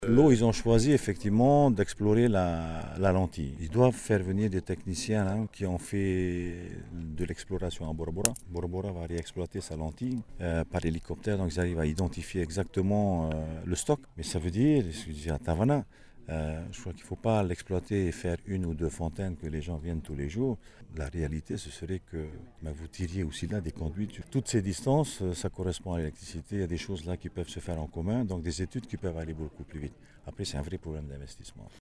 L'eau, ils ont choisi effectivement d'explorer la lentille. Ils doivent faire venir des techniciens qui ont fait de l'exploration à Bora Bora. Bora Bora va réexploiter sa lentille par hélicoptère, donc ils arrivent à identifier exactement le stock. Mais ça veut dire, ce que je disais à Tavana, je crois qu'il ne faut pas l'exploiter et faire une ou deux fontaines que les gens viennent tous les jours. La réalité, ce serait que vous tiriez aussi là des conduites. Sur toutes ces distances, ça correspond à l'électricité. Il y a des choses là qui peuvent se faire en commun, donc des études qui peuvent aller beaucoup plus vite. Après, c'est un vrai problème d'investissement.